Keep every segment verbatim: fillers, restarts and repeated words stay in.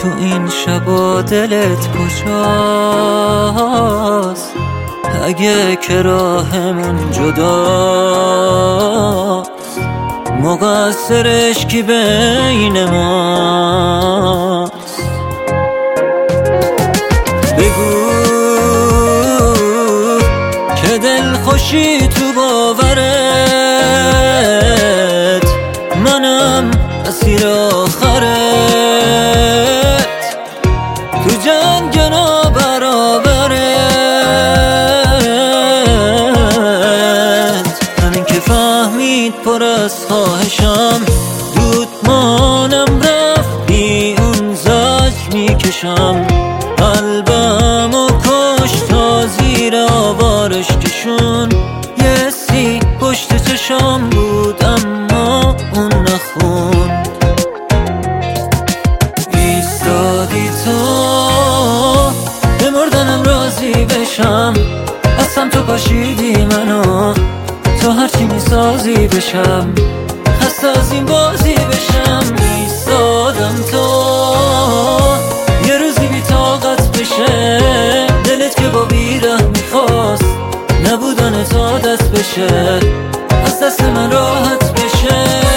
تو این شبا دلت کجاست؟ اگه که راهمون جداست مقصرش کی بین ماست؟ بگو که دل خوشی تو باورت، منم اسیر آخرت، تو جنگ نابرابرت. همین که فهمید پر از خواهشم، دود مانم رفت بی اون زج میکشم. قلبم و کش تا زیر آوارش کشون. یه سی پشت چشم بود اما اون نخوند. ایستادی تو به مردنم راضی بشم، اصلا تو پاشیدی منو تو هرچی میسازی بشم. خسته از این بازی بشم. ایستادم تو یه روزی بی طاقت بشه، دلت که با بیره میخواست نبودن تا دست بشه، از دست من راحت بشه.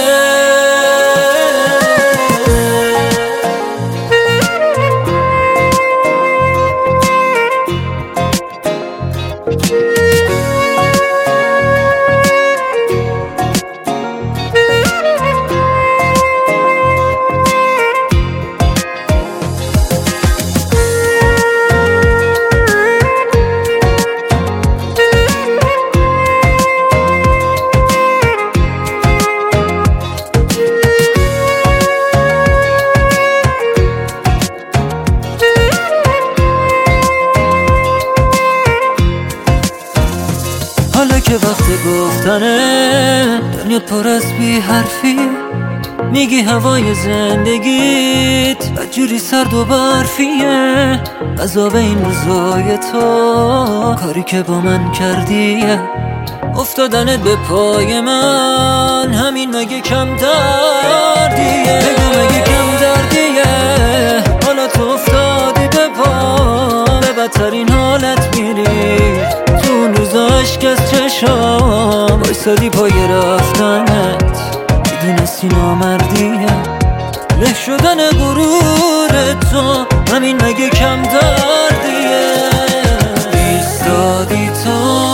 حالا که وقت گفتنه، دنیا پر از بی حرفی، میگی هوای زندگیت بدجوری سرد و برفیه. عذاب این روزای تو کاری که با من کردیه، افتادنت به پای من همین مگه کم دردیه؟ بگو مگه کم دردیه؟ حالا تو افتادی به پا، به بدترین حالت میری. تو اون روزا عشق از چشام بایستادی پای رفتنت، میدونستی نامردیه. له شدن غرور تو همین مگه کم دردیه؟ ایستادی تو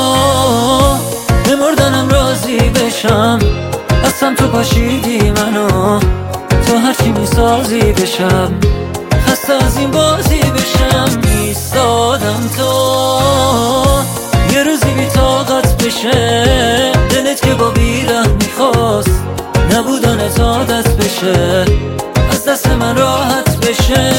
به مردنم راضی بشم، اصلا تو پاشیدی منو تو هرچی میسازی بشم. خسته از این بازی بشم. ایستادم تو یه روزی بی طاقت بشه، دلت که با بیره میخواست نبودن تا دست بشه، از دست من راحت بشه.